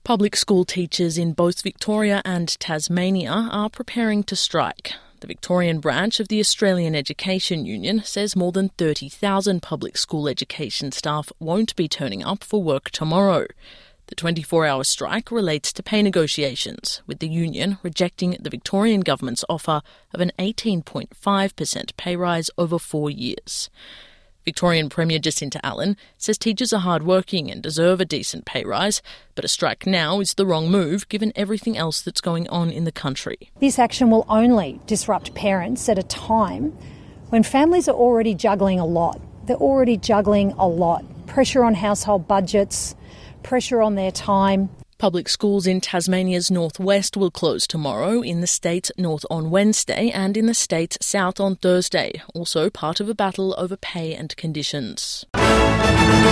Public school teachers in both Victoria and Tasmania are preparing to strike. The Victorian branch of the Australian Education Union says more than 30,000 public school education staff won't be turning up for work tomorrow. The 24-hour strike relates to pay negotiations, with the union rejecting the Victorian government's offer of an 18.5% pay rise over 4 years. Victorian Premier Jacinta Allen says teachers are hard-working and deserve a decent pay rise, but a strike now is the wrong move given everything else that's going on in the country. This action will only disrupt parents at a time when families are already juggling a lot. They're already juggling a lot. Pressure on household budgets, pressure on their time. Public schools in Tasmania's northwest will close tomorrow, in the state's north on Wednesday and in the state's south on Thursday, also part of a battle over pay and conditions.